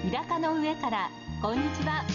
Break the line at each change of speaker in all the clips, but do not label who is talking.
日高の上からこんにちは。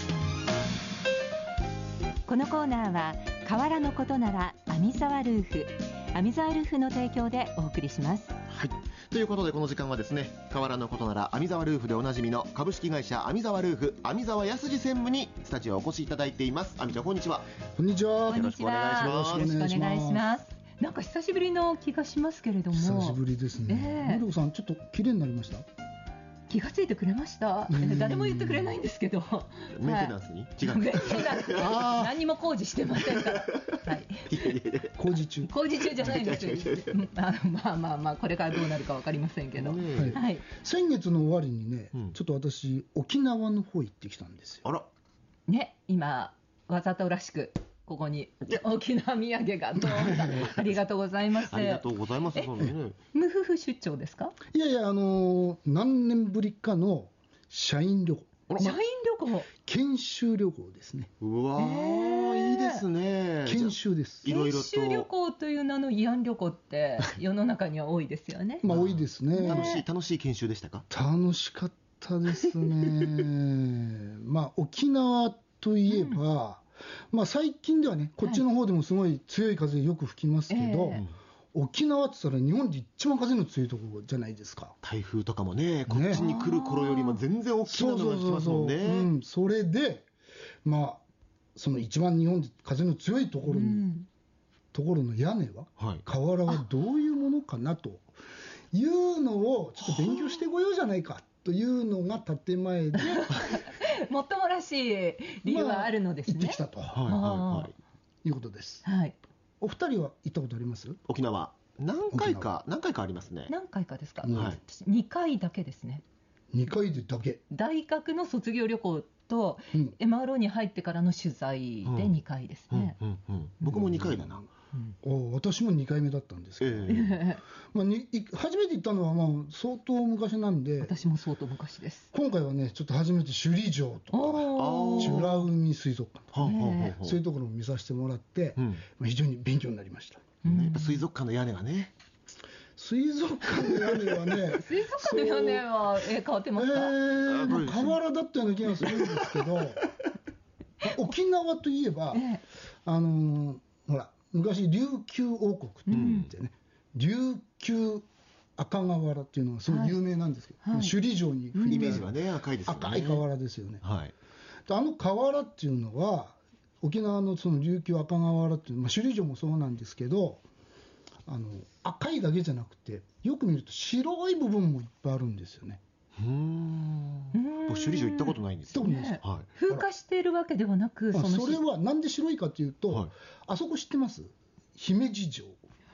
このコーナーは河原のことなら網沢ルーフの提供でお送りします。
はい、ということでこの時間はですね、河原のことなら網沢ルーフでおなじみの株式会社網沢ルーフ網沢康二専務にスタジオお越しいただいています。網ちゃんこんにちは。
こんにちは。
よろしくお願いします。
よろしくお願いします。なんか久しぶりの気がしますけれども。
久しぶりですね。のりこさんちょっと綺麗になりました。
気がついてくれました。誰も言ってくれないんですけど。
メンテナンスに、違う。
メンテナンス何も工事してませんから。はい。
工事中
じゃないんですよ。まあこれからどうなるかわかりまさんけど。はい。
先月の終わりにね、ちょっと私沖縄の方行ってきたんですよ。
あら。
ね、今わざとらしく。ここに沖縄土産がどうありがとうございます。
ありがとうございます。
無夫婦出張ですか？
いやいや、何年ぶりかの社員旅行。
社員旅行、
研修旅行ですね。
うわー、いいですね。
研修です。
いろいろと
研修旅行という名の慰安旅行って世の中には多いですよね。
まあ多いですね。
楽しい研修でしたか？楽
しかったですね。まあ沖縄といえば、まあ、最近ではね、こっちの方でもすごい強い風よく吹きますけど、沖縄って言ったら日本で一番風の強いところじゃないですか。
台風とかもね、こっちに来る頃よりも全然大きなのが来ますもんね。
それで、まあ、その一番日本で風の強いところの屋根は、瓦はどういうものかなというのをちょっと勉強してこようじゃないかというのが建前で
もっともらしい理由はあるのですね。
行ってきたと、いうことです。
はい。
お二人は行ったことあります？
沖縄何回かありますね。
何回かですか？2回だけですね。
2回でだけ。
大学の卒業旅行と、MRO に入ってからの取材で2回ですね。
僕も2回だな。
私も2回目だったんですけど、まあ、初めて行ったのはまあ相当昔なんで、
私も相当昔です。
今回はねちょっと初めて首里城とか美ら海水族館とか、そういうところを見させてもらって、非常に勉強になりました。
やっぱ水族館の屋根はね、
水族館の屋根はね
水族館の屋根は変わってますか？
瓦だったような気がするんですけど沖縄といえば、ほら昔琉球王国って言ってね、琉球赤瓦っていうのがすごい有名なんですけど、首里城にイ
メージはね赤いですよね。
赤い瓦ですよね。瓦っていうのは沖縄のその琉球赤瓦っていう、首里城もそうなんですけど、赤いだけじゃなくてよく見ると白い部分もいっぱいあるんですよね。
僕首里城行ったことないんですよね。
風化しているわけではなく、
それはなんで白いかというと、あそこ知ってます？姫路城。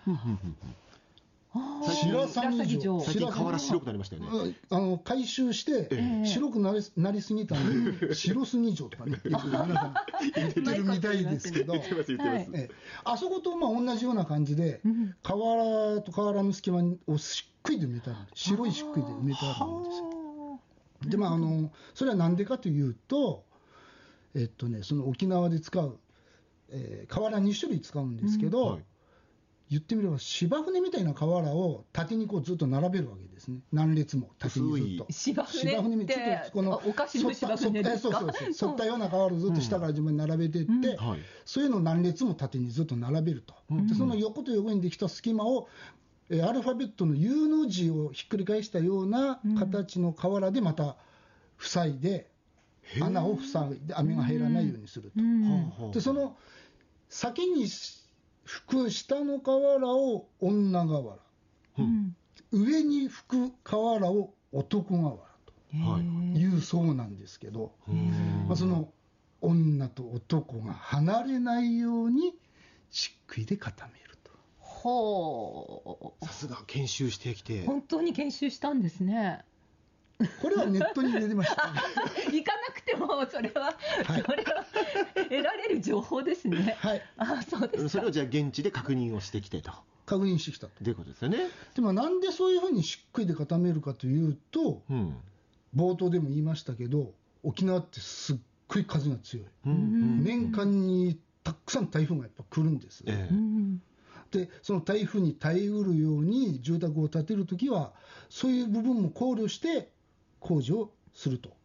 白鷺城。
最近瓦白くなりましたよね。
改修して白くなりすぎたんで白杉城とかね皆さん言ってるみたいですけど、あそことまあ同じような感じで瓦と瓦の隙間を漆喰で埋めてある、白い漆喰で埋めてあるんですよ。でまあそれは何でかというと、その沖縄で使う、瓦2種類使うんですけど、言ってみれば芝生みたいな瓦を縦にこうずっと並べるわけですね。何列も縦にずっと。
芝生ってこのお菓子の芝生ですか？
そう沿ったような瓦をずっと下から順番に並べていって、そういうのを何列も縦にずっと並べると。でその横と横にできた隙間をアルファベットの U の字をひっくり返したような形の瓦でまた塞いで、穴を塞いで雨が入らないようにすると。でその先に吹く下の瓦を女瓦、上に吹く瓦を男瓦というそうなんですけど、その女と男が離れないように漆喰で固めると。
さすが研修してきて。
本当に研修したんですね。
これはネットに出てました。
行かなくてもそれは得られる情報ですね。そうですか。
それをじゃあ現地で確認をしてきてと。
確認してきたと
いうことですよね。
でもなんでそういうふうに漆喰で固めるかというと、冒頭でも言いましたけど、沖縄ってすっごい風が強い。年間にたくさん台風がやっぱ来るんですね。でその台風に耐えうるように住宅を建てるときはそういう部分も考慮して工事をすると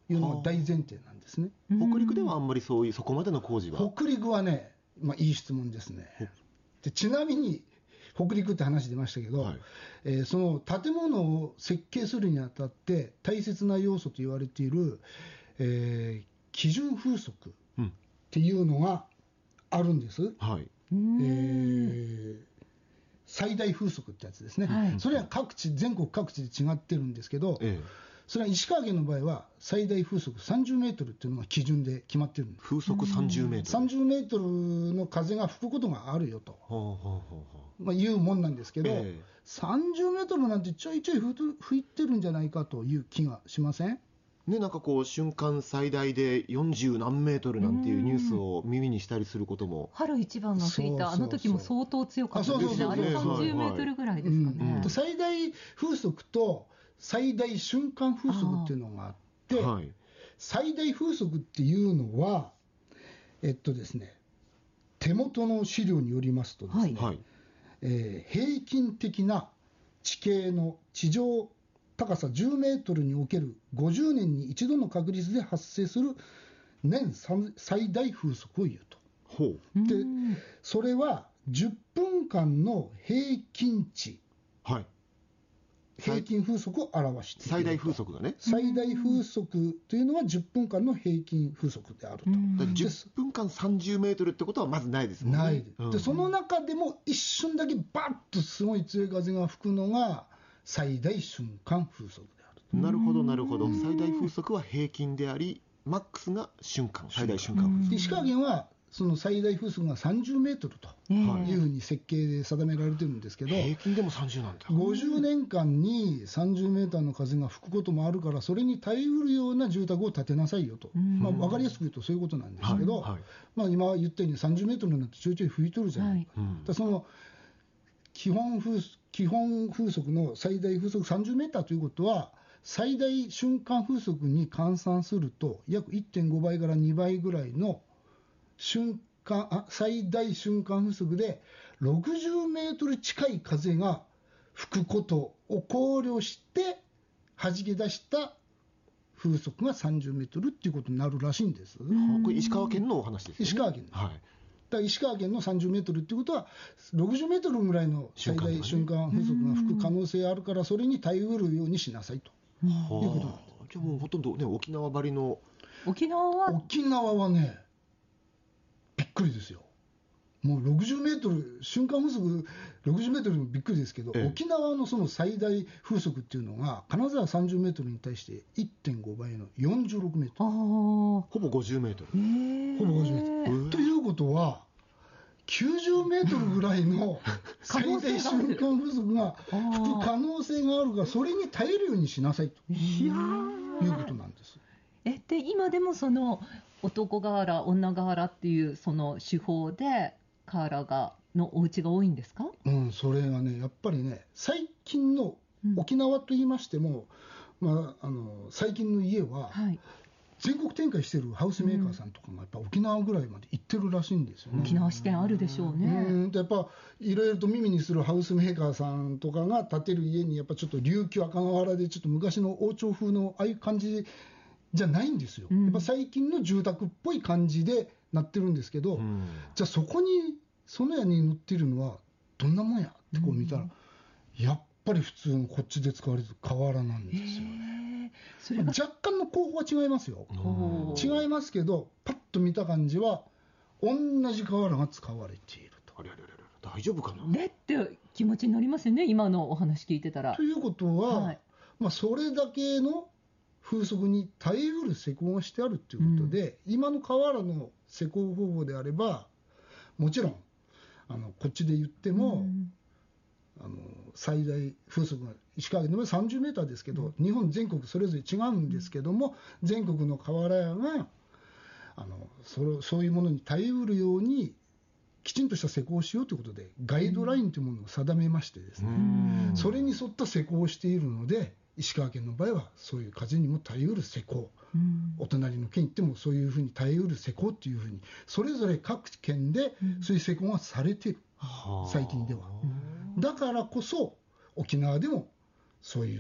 いうのが大前提なんですね。
北陸ではあんまりそこまでの工事は。
北陸はね、いい質問ですね。でちなみに北陸って話出ましたけど、その建物を設計するにあたって大切な要素と言われている、基準風速っていうのがあるんです。最大風速ってやつですね、それは全国各地で違ってるんですけど、それは石川県の場合は最大風速30メートルっていうのが基準で決まってるんです。
風速30メートル、
30メートルの風が吹くことがあるよと、いうもんなんですけど、30メートルなんてちょいちょい吹いてるんじゃないかという気がしません
ね。なんかこう瞬間最大で40何メートルなんていうニュースを耳にしたりすることも。
春一番が吹いたあの時も相当強かったですね。あれ30メートルぐらいですかね。
最大風速と最大瞬間風速っていうのがあって、最大風速っていうのはですね、手元の資料によりますとですね、平均的な地形の地上高さ10メートルにおける50年に一度の確率で発生する年最大風速を言うと。でそれは10分間の平均値、平均風速を表している。
最大風速がね、
最大風速というのは10分間の平均風速であると。
10分間30メートルってことはまずないですもんね。
ないで、その中でも一瞬だけバッとすごい強い風が吹くのが最大瞬間風速であると。
なるほどなるほど。最大風速は平均であり、マックスが最大瞬間風速。
石川県はその最大風速が30メートルというふうに設計で定められてるんですけど、
平均でも30なんだ。
50年間に30メーターの風が吹くこともあるから、それに耐えうるような住宅を建てなさいよと、分かりやすく言うとそういうことなんですけど、今言ったように30メートルなんてちょいちょい吹いとるじゃないか。その基本風速の最大風速30メーターということは、最大瞬間風速に換算すると約 1.5 倍から2倍ぐらいの最大瞬間風速で60メートル近い風が吹くことを考慮して弾け出した風速が30メートルっていうことになるらしいんです。
これ石川県のお話ですね。
石川県、だから石川県の30メートルっていうことは60メートルぐらいの最大瞬間風速が吹く可能性があるから、それに耐えうるようにしなさいということなんです。
じゃあもうほとんどね、沖縄ばりの。
沖縄は
ね、びっくりですよ。もう60メートル、瞬間風速60メートルもびっくりですけど、沖縄のその最大風速っていうのが、金沢30メートルに対して 1.5 倍の46メートル。
ほぼ50メートル。
ほぼ50メートル。ということは、90メートルぐらいの最大瞬間風速が吹く可能性があるが、それに耐えるようにしなさいということなんです。
で今でもその男瓦女瓦っていうその手法で瓦のお家が多いんですか？
それがね、やっぱりね、最近の沖縄と言いましても、最近の家は、全国展開しているハウスメーカーさんとかがやっぱ沖縄ぐらいまで行ってるらしいんですよね。
沖縄支店あるでしょうね。
やっぱいろいろと耳にするハウスメーカーさんとかが建てる家に、やっぱちょっと琉球赤瓦でちょっと昔の王朝風のああいう感じじゃないんですよ。やっぱ最近の住宅っぽい感じでなってるんですけど、じゃあそこにその家に載ってるのはどんなもんやってこう見たら、やっぱり普通のこっちで使われてる瓦なんですよね。若干の工法は違いますよ。違いますけど、パッと見た感じは同じ瓦が使われていると。
大丈夫かな
って気持ちになりますよね、今のお話聞いてたら。
ということは、それだけの風速に耐えうる施工がしてあるということで、今の瓦の施工方法であれば、もちろんこっちで言っても、最大風速が石川県の場合30メーターですけど、日本全国それぞれ違うんですけども、全国の瓦屋がそういうものに耐えうるようにきちんとした施工をしようということで、ガイドラインというものを定めましてですね、それに沿った施工をしているので、石川県の場合はそういう風にも耐えうる施工、お隣の県行ってもそういうふうに耐えうる施工っていうふうに、それぞれ各県でそういう施工がされている、最近では。だからこそ沖縄でもそういう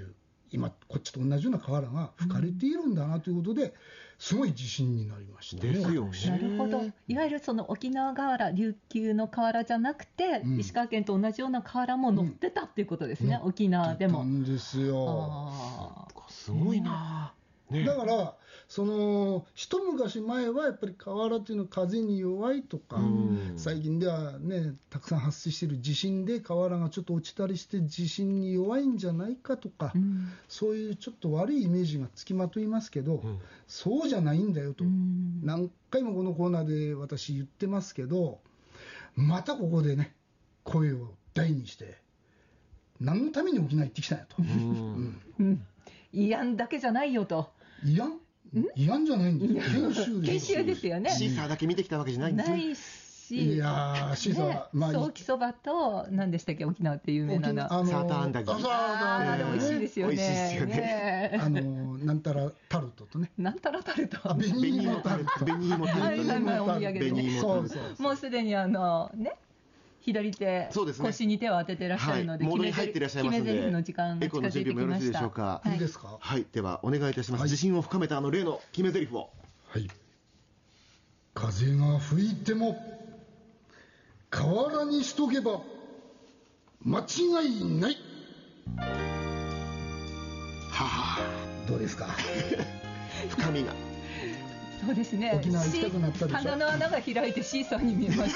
今こっちと同じような瓦が吹かれているんだなということで、すごい自信になりましたね。
ですよね。
なるほど。いわゆるその沖縄瓦、琉球の瓦じゃなくて、石川県と同じような瓦も乗ってたっていうことですね、沖縄でも。
なんですよ。
すごいな、ね、
だからその一昔前はやっぱり瓦というのは風に弱いとか、最近ではねたくさん発生している地震で瓦がちょっと落ちたりして地震に弱いんじゃないかとか、そういうちょっと悪いイメージがつきまといますけど、そうじゃないんだよと、何回もこのコーナーで私言ってますけど、またここでね声を大にして何のために沖縄行ってきたんやと。
慰安だけじゃないよと。
慰安じゃないんですよ。
研修ですよね。
シーサーだけ見てきたわけじゃないんですね。
ないし、
いやシーサー、
ね、ソーキそばと何でしたっけ、沖縄って有名なの。
サーターアンダギー。
あれ美味しいですよね。
美味しいですよね。
なんたらタルトとね。
なんたらタルト。
紅芋タルト。
紅芋タルト。
お土産でね。もうすでにね。左手、腰に手を当てていらっしゃるので、
モードに入っていらっしゃいますので、
決め台詞の時間が近づいてきました。
いいですか。
はい、ではお願いいたします。自信を深めた例の決め台詞を。
はい。風が吹いても瓦にしとけば間違いない。はあ、どうですか。
深みが。
そうですね。
沖縄行きたくなったでしょ。
鼻の穴が開いてシーサーに見えました。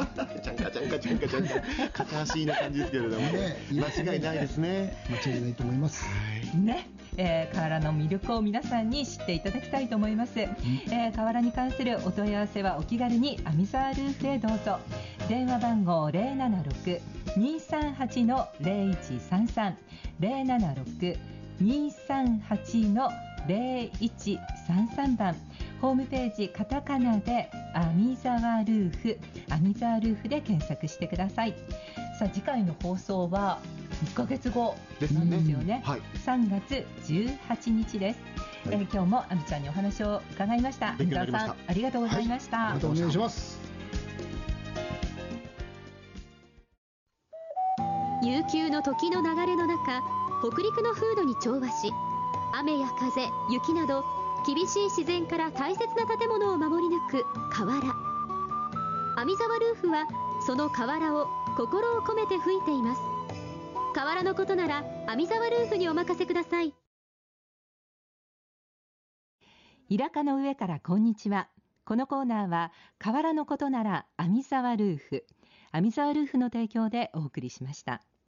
ちゃんか片足な感じですけれども、間違いないですね。
間違いないと思います。
ね、瓦の魅力を皆さんに知っていただきたいと思います。瓦に関するお問い合わせはお気軽に網沢ルーフへどうぞ。電話番号076-238-0133 076-238-0133番、ホームページカタカナで網沢ルーフで検索してください。さあ次回の放送は1ヶ月後なんですよね。3月18日です。今日もあみちゃんにお話を伺いました。網沢さん、ありがとうございました。
またお願いします。
悠久の時の流れの中、北陸の風土に調和し、雨や風、雪など厳しい自然から大切な建物を守り抜く瓦。網沢ルーフはその瓦を心を込めて吹いています。瓦のことなら網沢ルーフにお任せください。
イラカの上からこんにちは。このコーナーは瓦のことなら網沢ルーフの提供でお送りしました。